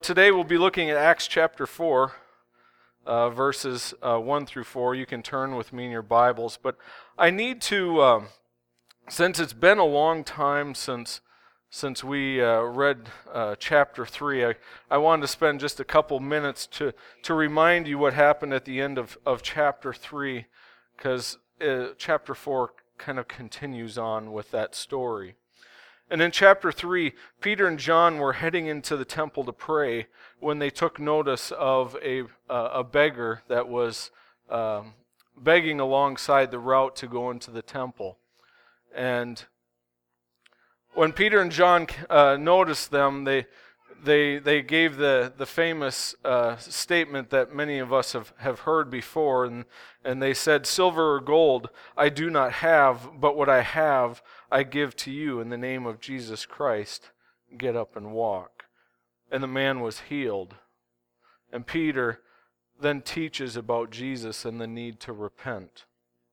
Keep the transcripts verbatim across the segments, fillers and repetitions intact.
Today we'll be looking at Acts chapter four, uh, verses uh, one through four. You can turn with me in your Bibles, but I need to, um, since it's been a long time since since we uh, read uh, chapter three, I, I wanted to spend just a couple minutes to, to remind you what happened at the end of, of chapter three, because uh, chapter four kind of continues on with that story. And in chapter three, Peter and John were heading into the temple to pray when they took notice of a, uh, a beggar that was um, begging alongside the route to go into the temple. And when Peter and John uh, noticed them, they they they gave the, the famous uh, statement that many of us have, have heard before, and, and they said, "Silver or gold I do not have, but what I have I give to you in the name of Jesus Christ. Get up and walk." And the man was healed. And Peter then teaches about Jesus and the need to repent.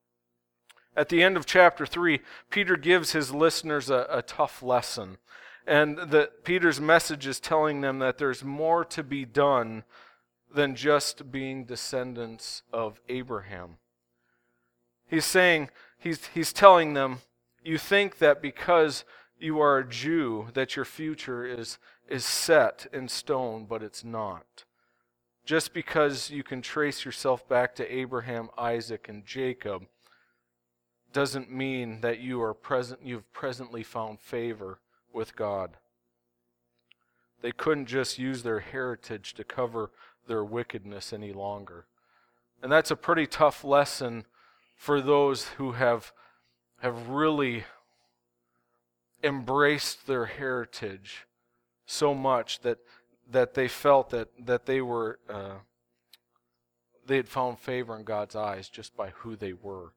At the end of chapter three, Peter gives his listeners a, a tough lesson. And that Peter's message is telling them that there's more to be done than just being descendants of Abraham. He's saying, he's, he's telling them, you think that because you are a Jew that your future is, is set in stone, but it's not. Just because you can trace yourself back to Abraham, Isaac, and Jacob doesn't mean that you are present, you've presently found favor with God. They couldn't just use their heritage to cover their wickedness any longer. And that's a pretty tough lesson for those who have have really embraced their heritage so much that that they felt that that they were uh, they had found favor in God's eyes just by who they were.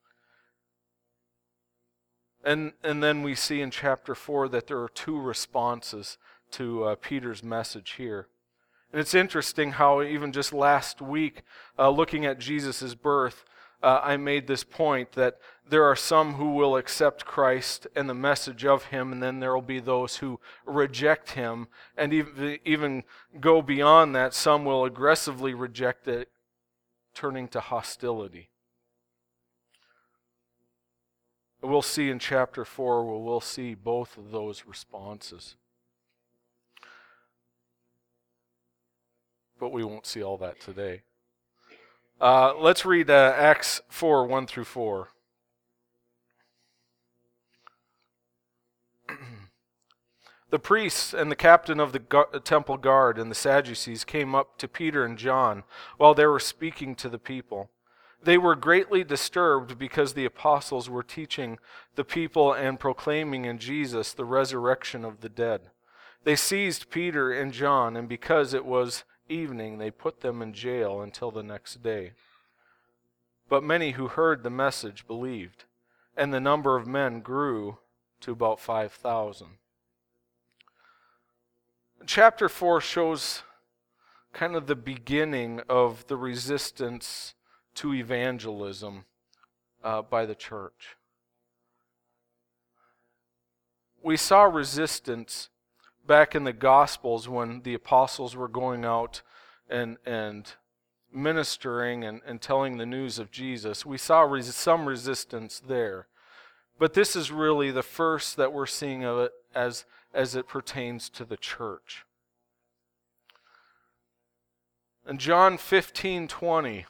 And and then we see in chapter four that there are two responses to uh, Peter's message here. And it's interesting how even just last week, uh, looking at Jesus' birth, uh, I made this point that there are some who will accept Christ and the message of Him, and then there will be those who reject Him, and even, even go beyond that. Some will aggressively reject it, turning to hostility. We'll see in chapter four, where we'll see both of those responses. But we won't see all that today. Uh, let's read uh, Acts four, one through four. The priests and the captain of the gu- temple guard and the Sadducees came up to Peter and John while they were speaking to the people. They were greatly disturbed because the apostles were teaching the people and proclaiming in Jesus the resurrection of the dead. They seized Peter and John, and because it was evening, they put them in jail until the next day. But many who heard the message believed, and the number of men grew to about five thousand. Chapter four shows kind of the beginning of the resistance to evangelism uh, by the church. We saw resistance back in the Gospels when the apostles were going out and and ministering and, and telling the news of Jesus. We saw res- some resistance there. But this is really the first that we're seeing of it as, as it pertains to the church. In John fifteen twenty,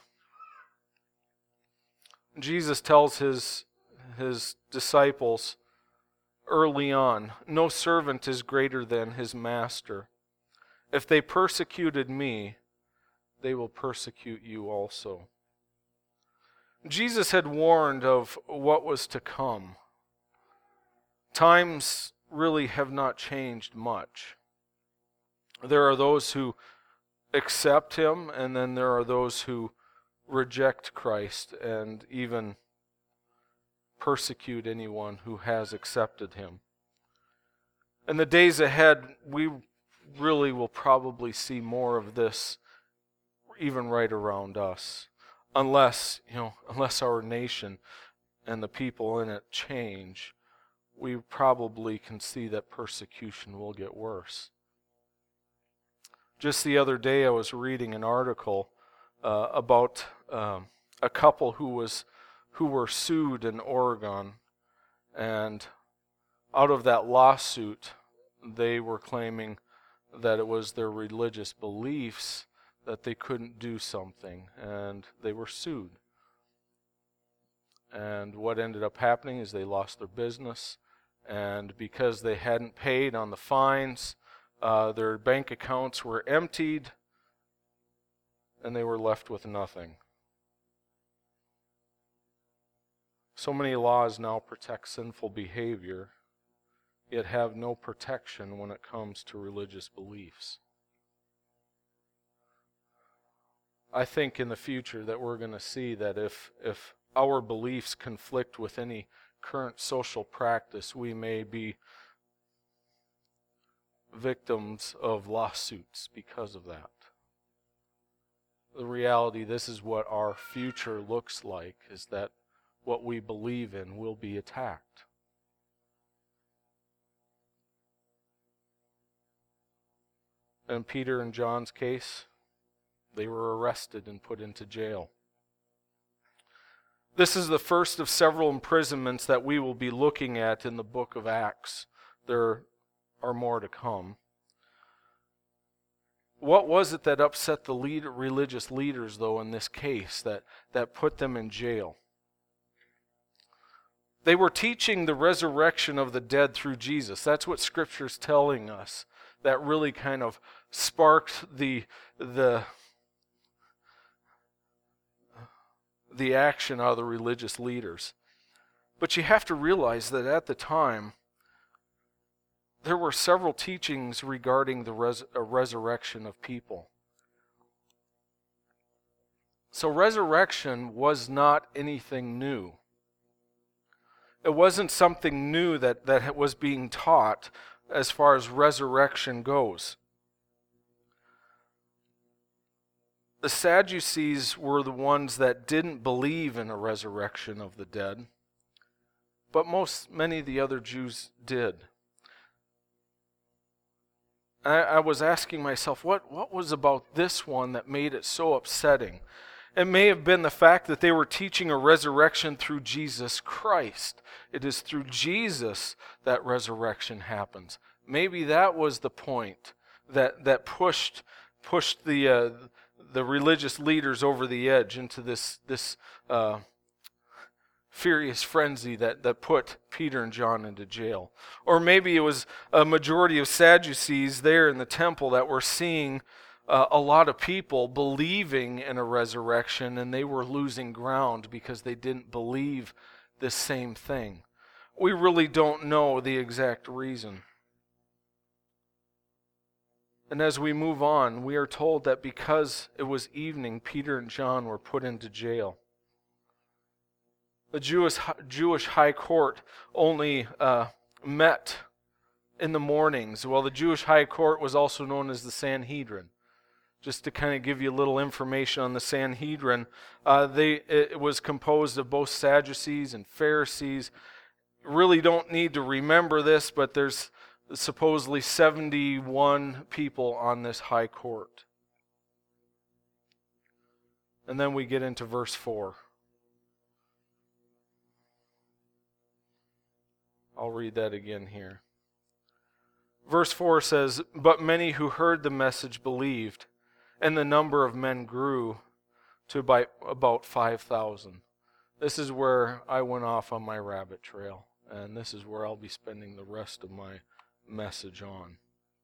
Jesus tells his, his disciples early on, "No servant is greater than his master. If they persecuted me, they will persecute you also." Jesus had warned of what was to come. Times really have not changed much. There are those who accept Him, and then there are those who reject Christ and even persecute anyone who has accepted Him. In the days ahead, we really will probably see more of this even right around us, unless, you know, unless our nation and the people in it change. We probably can see that persecution will get worse. Just the other day I was reading an article uh, about um, a couple who was who were sued in Oregon, and out of that lawsuit they were claiming that it was their religious beliefs that they couldn't do something, and they were sued. And what ended up happening is they lost their business, and because they hadn't paid on the fines, uh, their bank accounts were emptied, and they were left with nothing. So many laws now protect sinful behavior, yet have no protection when it comes to religious beliefs. I think in the future that we're going to see that if if our beliefs conflict with any current social practice, we may be victims of lawsuits because of that. The reality, this is what our future looks like, is that what we believe in will be attacked. In Peter and John's case, they were arrested and put into jail. This is the first of several imprisonments that we will be looking at in the book of Acts. There are more to come. What was it that upset the lead, religious leaders, though, in this case, that, that put them in jail? They were teaching the resurrection of the dead through Jesus. That's what Scripture's telling us. That really kind of sparked the the the action out of the religious leaders. But you have to realize that at the time, there were several teachings regarding the res- a resurrection of people. So resurrection was not anything new. It wasn't something new that, that was being taught as far as resurrection goes. The Sadducees were the ones that didn't believe in a resurrection of the dead, but most, many of the other Jews did. I, I was asking myself, what, what was about this one that made it so upsetting? It may have been the fact that they were teaching a resurrection through Jesus Christ. It is through Jesus that resurrection happens. Maybe that was the point that that pushed pushed the uh, the religious leaders over the edge into this this uh, furious frenzy that, that put Peter and John into jail. Or maybe it was a majority of Sadducees there in the temple that were seeing uh, a lot of people believing in a resurrection, and they were losing ground because they didn't believe the same thing. We really don't know the exact reason. And as we move on, we are told that because it was evening, Peter and John were put into jail. The Jewish, Jewish high court only uh, met in the mornings. Well, the Jewish high court was also known as the Sanhedrin. Just to kind of give you a little information on the Sanhedrin, uh, they it was composed of both Sadducees and Pharisees. Really don't need to remember this, but there's supposedly seventy-one people on this high court. And then we get into verse four. I'll read that again here. Verse four says, "But many who heard the message believed, and the number of men grew to by about five thousand. This is where I went off on my rabbit trail, and this is where I'll be spending the rest of my message on.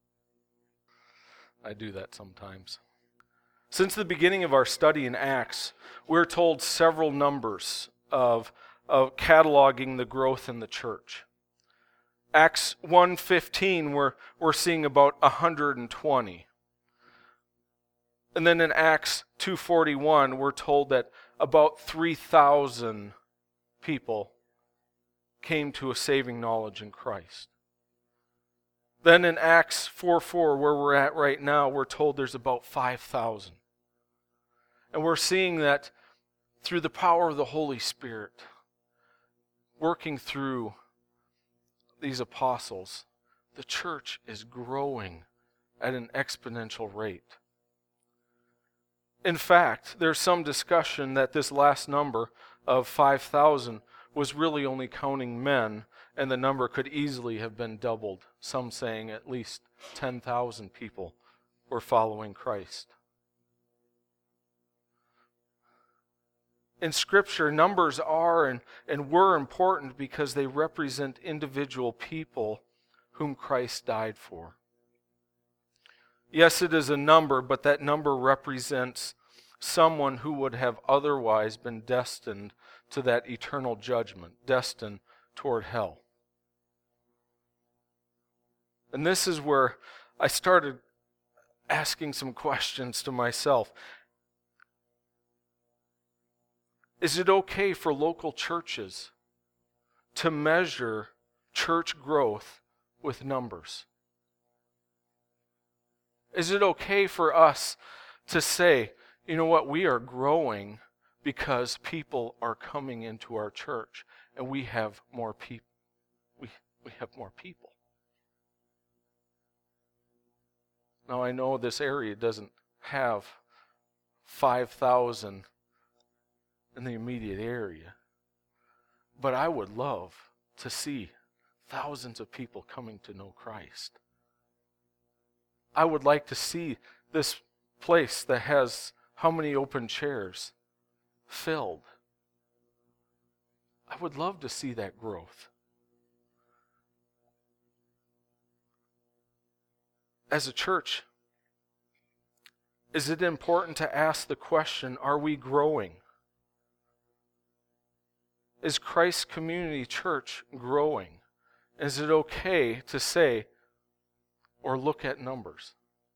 I do that sometimes. Since the beginning of our study in Acts, we're told several numbers of, of cataloging the growth in the church. Acts one fifteen, we're, we're seeing about one hundred twenty. And then in Acts two forty-one, we're told that about three thousand people came to a saving knowledge in Christ. Then in Acts four four, where we're at right now, we're told there's about five thousand. And we're seeing that through the power of the Holy Spirit, working through these apostles, the church is growing at an exponential rate. In fact, there's some discussion that this last number of five thousand was really only counting men, and the number could easily have been doubled, some saying at least ten thousand people were following Christ. In Scripture, numbers are and, and were important because they represent individual people whom Christ died for. Yes, it is a number, but that number represents someone who would have otherwise been destined to that eternal judgment, destined toward hell. And this is where I started asking some questions to myself. Is it okay for local churches to measure church growth with numbers? Is it okay for us to say, you know what, we are growing because people are coming into our church and we have more people. We, we have more people. Now I know this area doesn't have five thousand in the immediate area, but I would love to see thousands of people coming to know Christ. I would like to see this place that has how many open chairs filled. I would love to see that growth. As a church, is it important to ask the question, are we growing? Is Christ Community Church growing? Is it okay to say or look at numbers?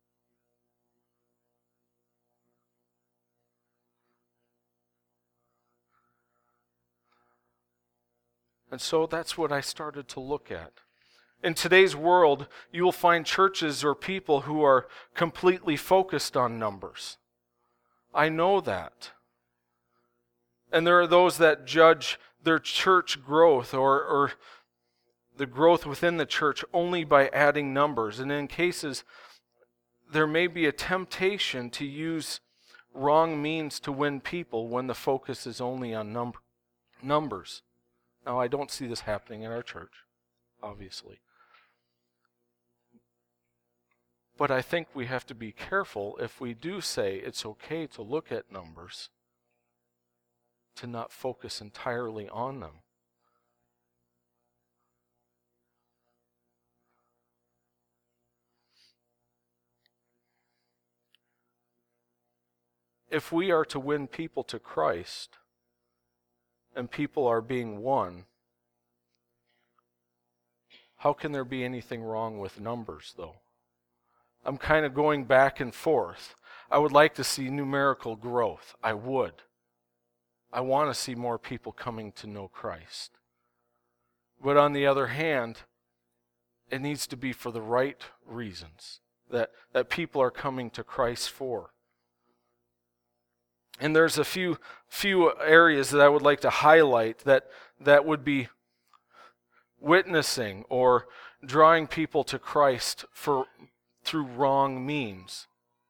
And so that's what I started to look at. In today's world, you will find churches or people who are completely focused on numbers. I know that. And there are those that judge their church growth or, or the growth within the church only by adding numbers. And in cases, there may be a temptation to use wrong means to win people when the focus is only on number, numbers. Now, I don't see this happening in our church, obviously. But I think we have to be careful if we do say it's okay to look at numbers, to not focus entirely on them. If we are to win people to Christ, and people are being won, how can there be anything wrong with numbers, though? I'm kind of going back and forth. I would like to see numerical growth. I would. I want to see more people coming to know Christ. But on the other hand, it needs to be for the right reasons that, that people are coming to Christ for. And there's a few few areas that I would like to highlight that, that would be witnessing or drawing people to Christ for through wrong means.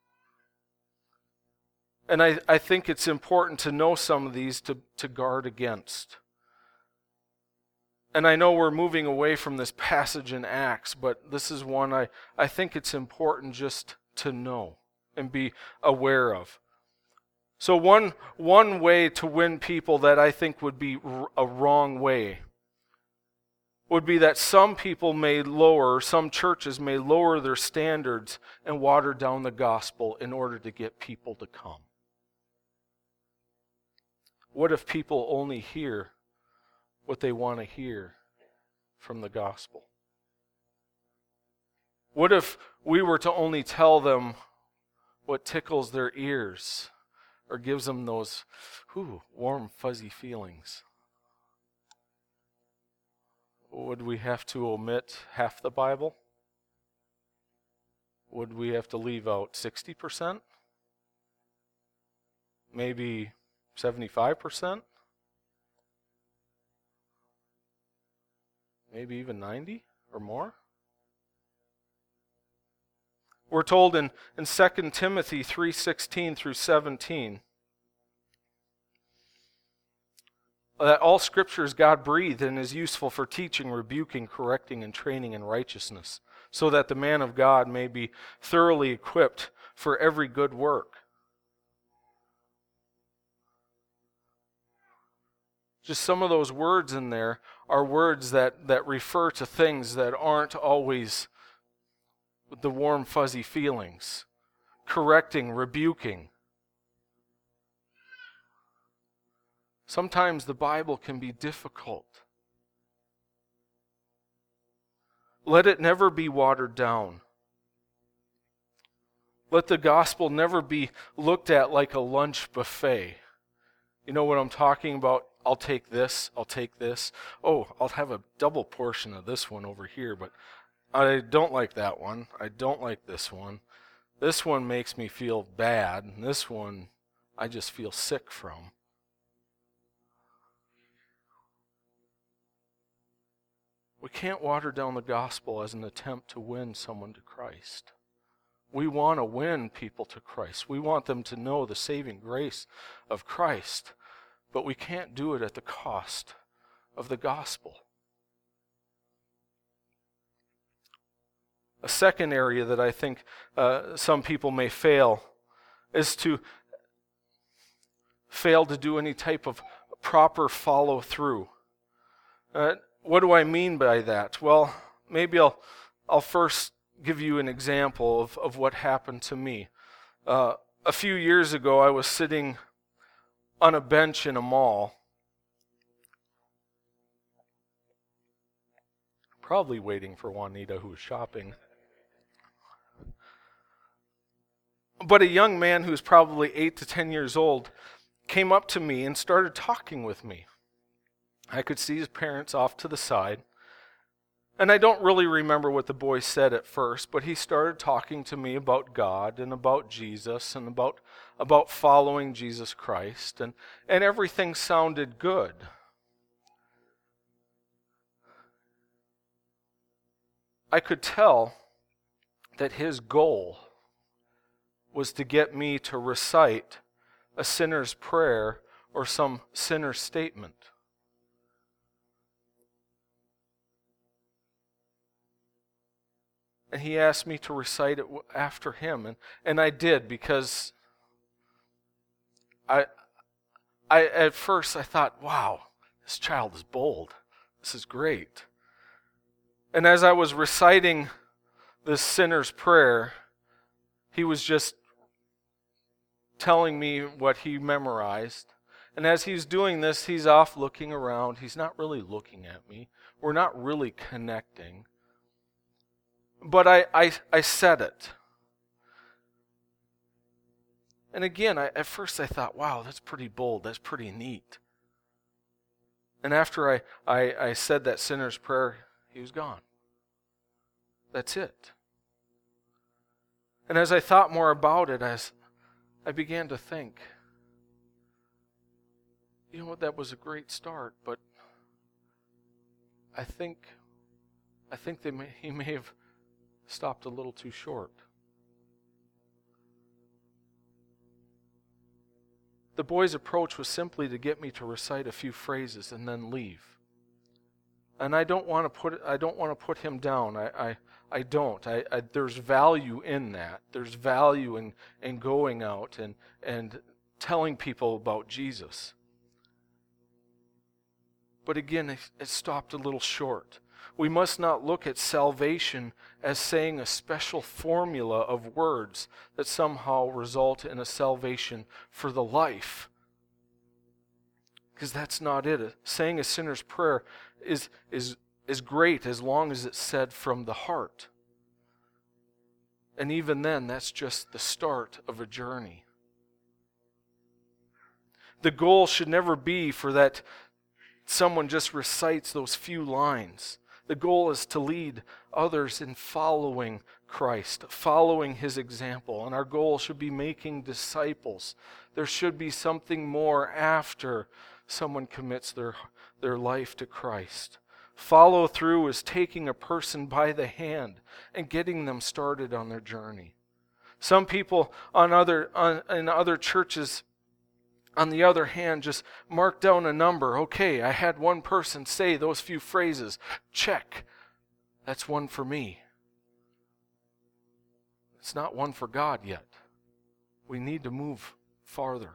And I, I think it's important to know some of these to, to guard against. And I know we're moving away from this passage in Acts, but this is one I, I think it's important just to know and be aware of. So one, one way to win people that I think would be a wrong way would be that some people may lower, some churches may lower their standards and water down the gospel in order to get people to come. What if people only hear what they want to hear from the gospel? What if we were to only tell them what tickles their ears or gives them those whew, warm, fuzzy feelings? Would we have to omit half the Bible? Would we have to leave out sixty percent? Maybe seventy-five percent? Maybe even ninety or more? We're told in, in Second Timothy three sixteen through seventeen that all Scripture is God-breathed and is useful for teaching, rebuking, correcting, and training in righteousness, so that the man of God may be thoroughly equipped for every good work. Just some of those words in there are words that, that refer to things that aren't always with the warm, fuzzy feelings. Correcting, rebuking. Sometimes the Bible can be difficult. Let it never be watered down. Let the gospel never be looked at like a lunch buffet. You know what I'm talking about? I'll take this, I'll take this. Oh, I'll have a double portion of this one over here, but I don't like that one. I don't like this one. This one makes me feel bad, and this one I just feel sick from. We can't water down the gospel as an attempt to win someone to Christ. We want to win people to Christ. We want them to know the saving grace of Christ, but we can't do it at the cost of the gospel. A second area that I think uh, some people may fail is to fail to do any type of proper follow-through. Uh, what do I mean by that? Well, maybe I'll, I'll first give you an example of, of what happened to me. Uh, a few years ago, I was sitting on a bench in a mall, probably waiting for Juanita, who was shopping. But a young man who's probably eight to ten years old came up to me and started talking with me. I could see his parents off to the side. And I don't really remember what the boy said at first, but he started talking to me about God and about Jesus and about, about following Jesus Christ. And, and everything sounded good. I could tell that his goal was to get me to recite a sinner's prayer or some sinner's statement. And he asked me to recite it after him, and, and I did, because I, I at first I thought, wow, this child is bold. This is great. And as I was reciting this sinner's prayer, he was just telling me what he memorized. And as he's doing this, he's off looking around. He's not really looking at me. We're not really connecting. But I, I, I said it. And again, I, at first I thought, wow, that's pretty bold. That's pretty neat. And after I, I, I said that sinner's prayer, he was gone. That's it. And as I thought more about it, as I began to think, you know what, that was a great start, but I think I think they may, he may have stopped a little too short. The boy's approach was simply to get me to recite a few phrases and then leave. And I don't want to put I don't want to put him down. I I, I don't. I, I there's value in that. There's value in, in going out and and telling people about Jesus. But again, it, it stopped a little short. We must not look at salvation as saying a special formula of words that somehow result in a salvation for the life. Because that's not it. Saying a sinner's prayer is, is, is great as long as it's said from the heart. And even then, that's just the start of a journey. The goal should never be for that someone just recites those few lines. The goal is to lead others in following Christ, following His example. And our goal should be making disciples. There should be something more after someone commits their, their life to Christ. Follow through is taking a person by the hand and getting them started on their journey. Some people on other on, in other churches, on the other hand, just mark down a number. Okay, I had one person say those few phrases. Check. That's one for me. It's not one for God yet. We need to move farther.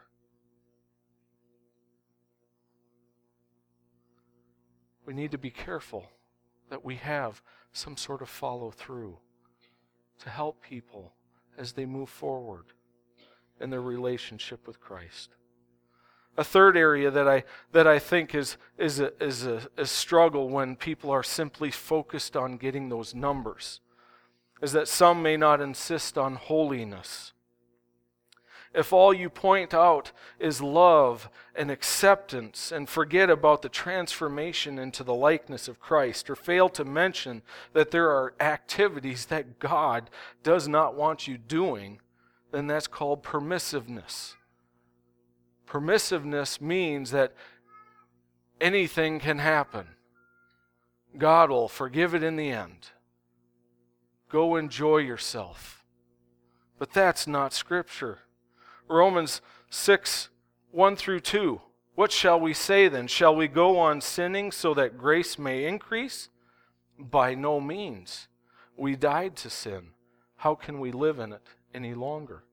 We need to be careful that we have some sort of follow through to help people as they move forward in their relationship with Christ. A third area that I that I think is is a, is a, a struggle when people are simply focused on getting those numbers is that some may not insist on holiness. If all you point out is love and acceptance and forget about the transformation into the likeness of Christ, or fail to mention that there are activities that God does not want you doing, then that's called permissiveness. Permissiveness means that anything can happen. God will forgive it in the end. Go enjoy yourself. But that's not Scripture. Romans six, one through two. What shall we say then? Shall we go on sinning so that grace may increase? By no means. We died to sin. How can we live in it any longer?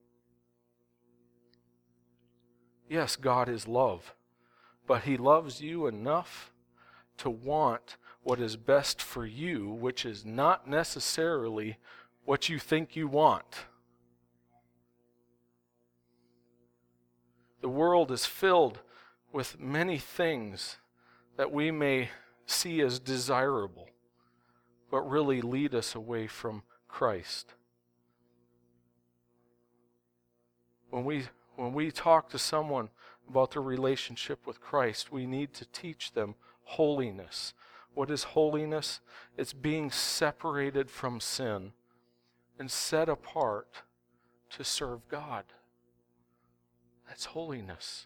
Yes, God is love, but He loves you enough to want what is best for you, which is not necessarily what you think you want. The world is filled with many things that we may see as desirable, but really lead us away from Christ. When we when we talk to someone about their relationship with Christ, we need to teach them holiness. What is holiness? It's being separated from sin and set apart to serve God. That's holiness.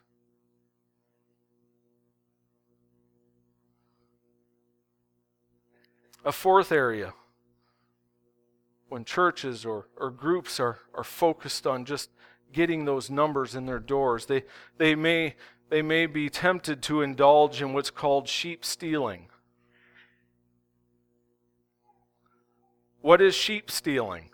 A fourth area, when churches or, or groups are, are focused on just getting those numbers in their doors, they, they, may, they may be tempted to indulge in what's called sheep stealing. What is sheep stealing?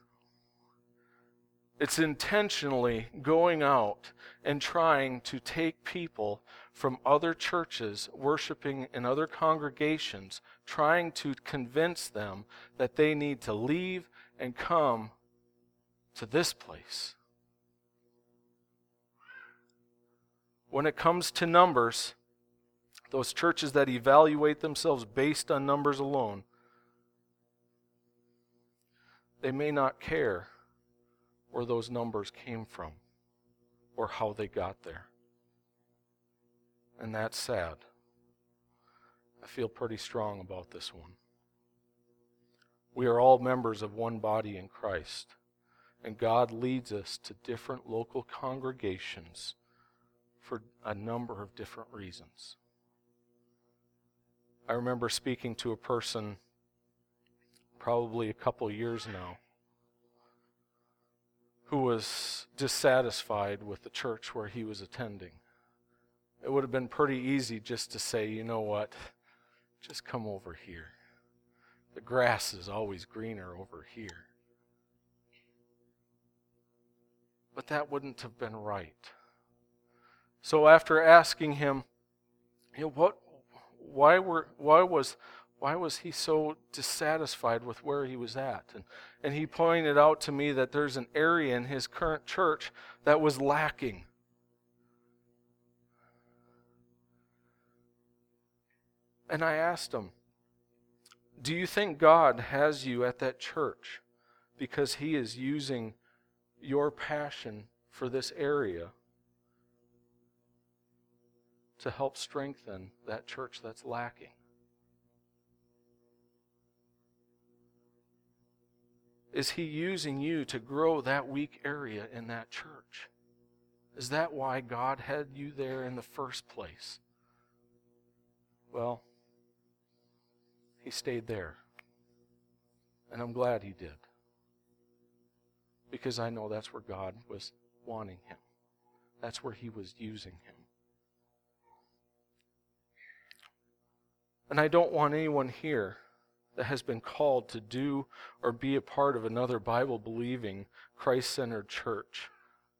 It's intentionally going out and trying to take people from other churches, worshiping in other congregations, trying to convince them that they need to leave and come to this place. When it comes to numbers, those churches that evaluate themselves based on numbers alone, they may not care where those numbers came from or how they got there. And that's sad. I feel pretty strong about this one. We are all members of one body in Christ, and God leads us to different local congregations for a number of different reasons. I remember speaking to a person probably a couple years now who was dissatisfied with the church where he was attending. It would have been pretty easy just to say, you know what, just come over here. The grass is always greener over here. But that wouldn't have been right. So after asking him, you know, what, why were, why was, why was he so dissatisfied with where he was at? And, and he pointed out to me that there's an area in his current church that was lacking. And I asked him, do you think God has you at that church because He is using your passion for this area to help strengthen that church that's lacking? Is He using you to grow that weak area in that church? Is that why God had you there in the first place? Well, He stayed there. And I'm glad He did. because I know that's where God was wanting him. That's where he was using him. And I don't want anyone here that has been called to do or be a part of another Bible-believing, Christ-centered church.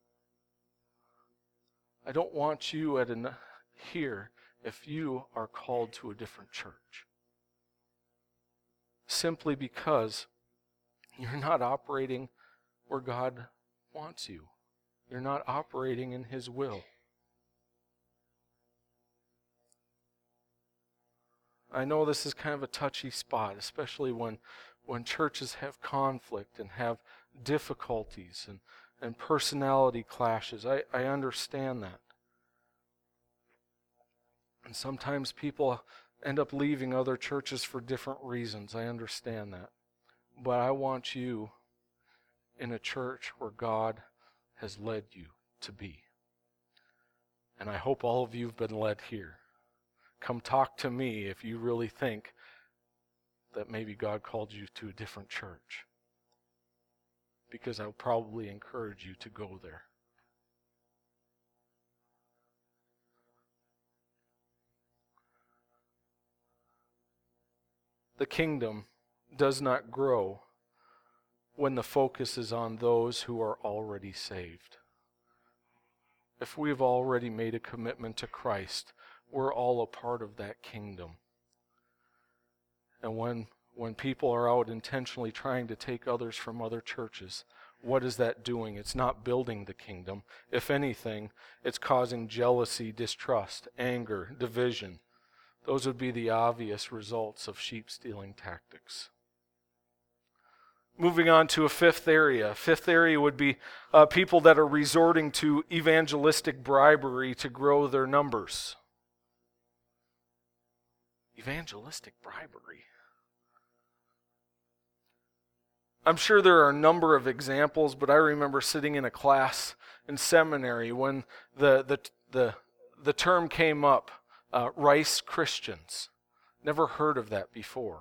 I don't want you at an, here if you are called to a different church. Simply because you're not operating where God wants you. You're not operating in his will. I know this is kind of a touchy spot, especially when when churches have conflict and have difficulties and, and personality clashes. I, I understand that. And sometimes people end up leaving other churches for different reasons. I understand that. But I want you in a church where God has led you to be. And I hope all of you have been led here. Come talk to me if you really think that maybe God called you to a different church, because I'll probably encourage you to go there. The kingdom does not grow when the focus is on those who are already saved. If we've already made a commitment to Christ, we're all a part of that kingdom. And when when people are out intentionally trying to take others from other churches, what is that doing? It's not building the kingdom. If anything, it's causing jealousy, distrust, anger, division. Those would be the obvious results of sheep-stealing tactics. Moving on to a fifth area. Fifth area would be uh, people that are resorting to evangelistic bribery to grow their numbers. Evangelistic bribery. I'm sure there are a number of examples, but I remember sitting in a class in seminary when the the the, the term came up, uh, Rice Christians. Never heard of that before.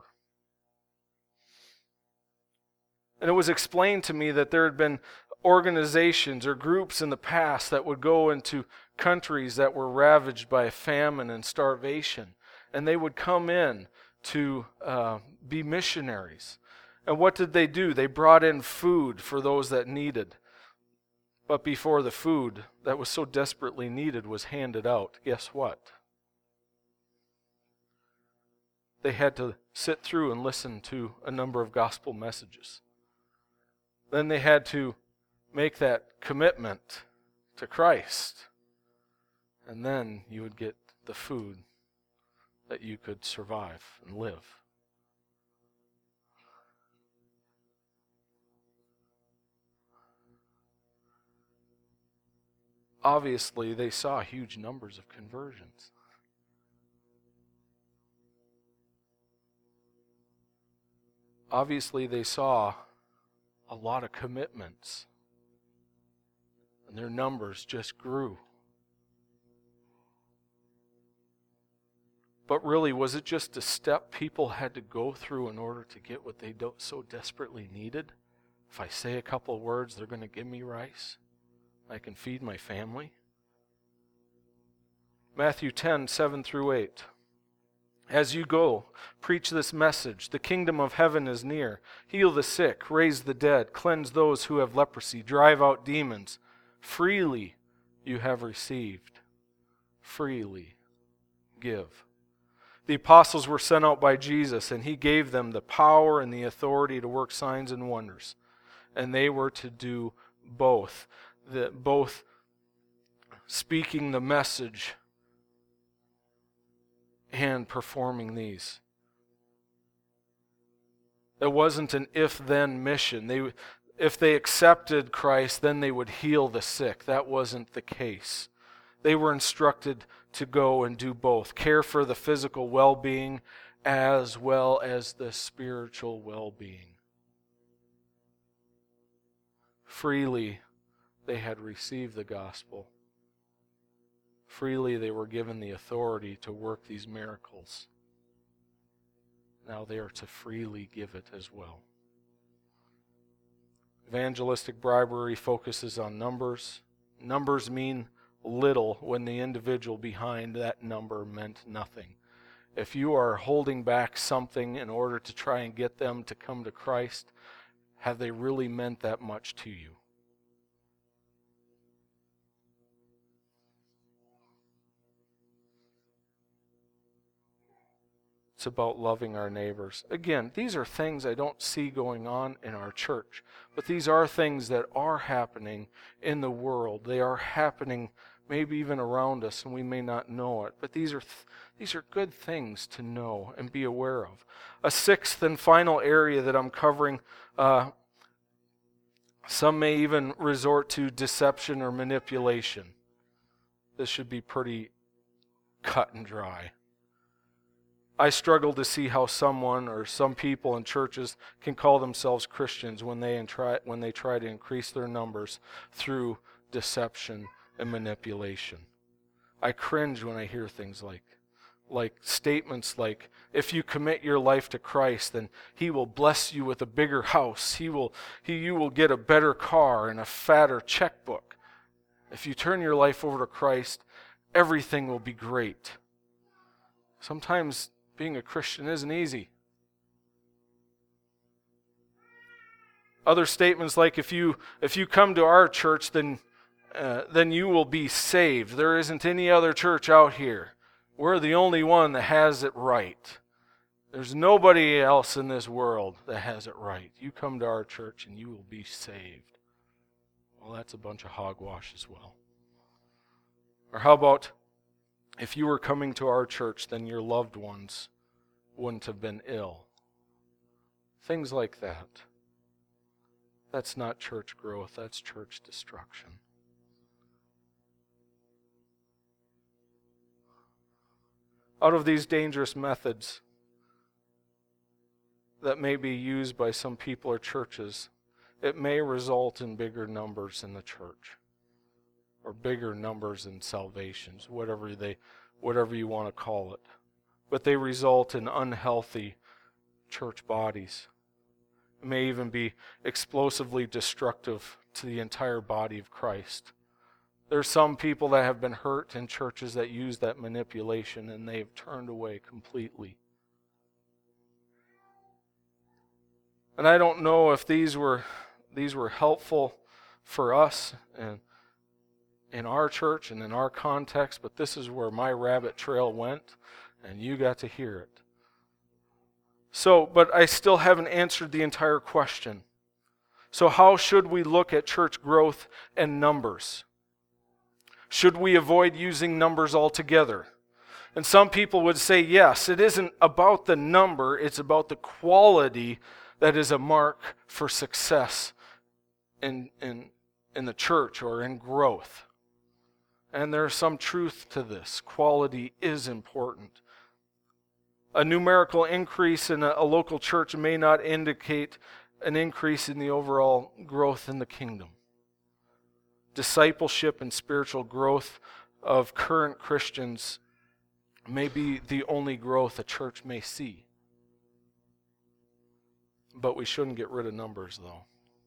And it was explained to me that there had been organizations or groups in the past that would go into countries that were ravaged by famine and starvation. And they would come in to uh, be missionaries. And what did they do? They brought in food for those that needed. But before the food that was so desperately needed was handed out, guess what? They had to sit through and listen to a number of gospel messages. Then they had to make that commitment to Christ. And then you would get the food that you could survive and live. Obviously, they saw huge numbers of conversions. Obviously, they saw a lot of commitments, and their numbers just grew. But really, was it just a step people had to go through in order to get what they so desperately needed? If I say a couple of words, they're going to give me rice. I can feed my family. Matthew ten, seven through eight. As you go, preach this message. The kingdom of heaven is near. Heal the sick, raise the dead, cleanse those who have leprosy, drive out demons. Freely you have received. Freely give. The apostles were sent out by Jesus, and he gave them the power and the authority to work signs and wonders. And they were to do both. The, both speaking the message and performing these. It wasn't an if-then mission. They, if they accepted Christ, then they would heal the sick. That wasn't the case. They were instructed to go and do both. Care for the physical well-being as well as the spiritual well-being. Freely they had received the gospel. Freely they were given the authority to work these miracles. Now they are to freely give it as well. Evangelistic bribery focuses on numbers. Numbers mean little when the individual behind that number meant nothing. If you are holding back something in order to try and get them to come to Christ, have they really meant that much to you? It's about loving our neighbors. Again, these are things I don't see going on in our church, but these are things that are happening in the world. They are happening maybe even around us, and we may not know it. But these are th- these are good things to know and be aware of. A sixth and final area that I'm covering, uh, some may even resort to deception or manipulation. This should be pretty cut and dry. I struggle to see how someone or some people in churches can call themselves Christians when they try, when they try to increase their numbers through deception and manipulation. I cringe when I hear things like, like statements like, if you commit your life to Christ, then He will bless you with a bigger house. He will, he, you will get a better car and a fatter checkbook. If you turn your life over to Christ, everything will be great. Sometimes being a Christian isn't easy. Other statements like, if you if you come to our church, then uh, then you will be saved. There isn't any other church out here. We're the only one that has it right. There's nobody else in this world that has it right. You come to our church and you will be saved. Well, that's a bunch of hogwash as well. Or how about, if you were coming to our church, then your loved ones wouldn't have been ill. Things like that. That's not church growth, that's church destruction. Out of these dangerous methods that may be used by some people or churches, it may result in bigger numbers in the church, or bigger numbers in salvations, whatever they, whatever you want to call it. But they result in unhealthy church bodies. It may even be explosively destructive to the entire body of Christ. There's some people that have been hurt in churches that use that manipulation, and they've turned away completely. And I don't know if these were these were helpful for us and in our church and in our context, but this is where my rabbit trail went, and you got to hear it. So, but I still haven't answered the entire question. So how should we look at church growth and numbers? Should we avoid using numbers altogether? And some people would say, yes, it isn't about the number, it's about the quality that is a mark for success in, in, in the church or in growth. And there's some truth to this. Quality is important. A numerical increase in a, a local church may not indicate an increase in the overall growth in the kingdom. Discipleship and spiritual growth of current Christians may be the only growth a church may see. But we shouldn't get rid of numbers, though.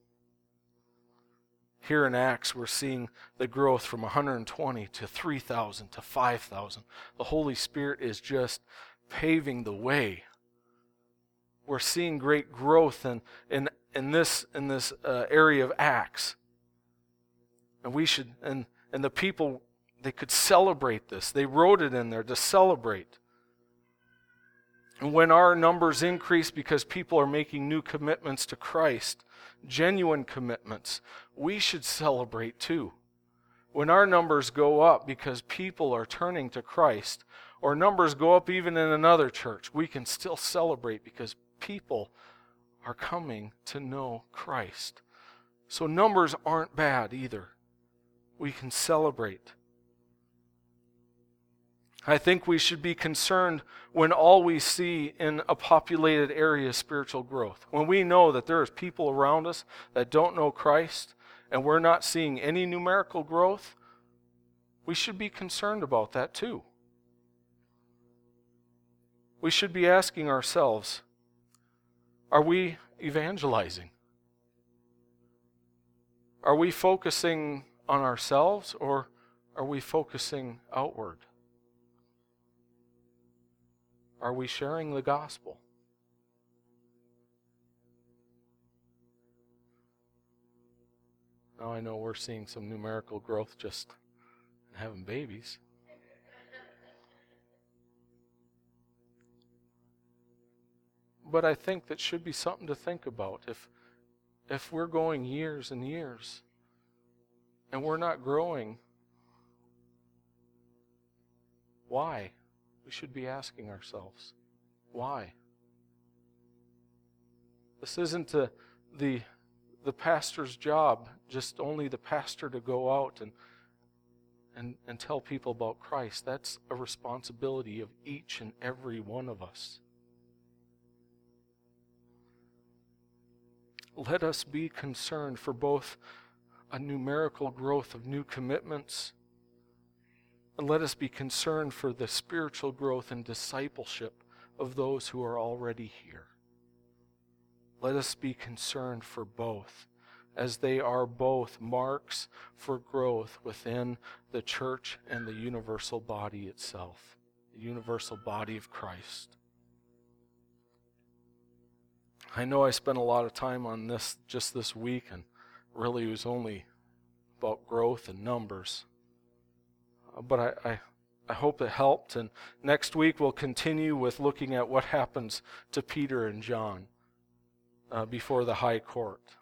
Here in Acts, we're seeing the growth from one hundred twenty to three thousand to five thousand. The Holy Spirit is just paving the way. We're seeing great growth in, in, in this, in this uh, area of Acts. And we should, and, and the people, they could celebrate this. They wrote it in there to celebrate. And when our numbers increase because people are making new commitments to Christ, genuine commitments, we should celebrate too. When our numbers go up because people are turning to Christ, or numbers go up even in another church, we can still celebrate because people are coming to know Christ. So numbers aren't bad either. We can celebrate. I think we should be concerned when all we see in a populated area is spiritual growth. When we know that there is people around us that don't know Christ and we're not seeing any numerical growth, we should be concerned about that too. We should be asking ourselves, are we evangelizing? Are we focusing on ourselves, or are we focusing outward? Are we sharing the gospel? Now I know we're seeing some numerical growth just in having babies. But I think that should be something to think about. If if we're going years and years and we're not growing, why? We should be asking ourselves, why? This isn't a, the the pastor's job, just only the pastor to go out and and and tell people about Christ. That's a responsibility of each and every one of us. Let us be concerned for both a numerical growth of new commitments, and let us be concerned for the spiritual growth and discipleship of those who are already here. Let us be concerned for both, as they are both marks for growth within the church and the universal body itself, the universal body of Christ. I know I spent a lot of time on this just this week, and really it was only about growth and numbers. But I, I, I hope it helped, and next week we'll continue with looking at what happens to Peter and John uh, before the high court.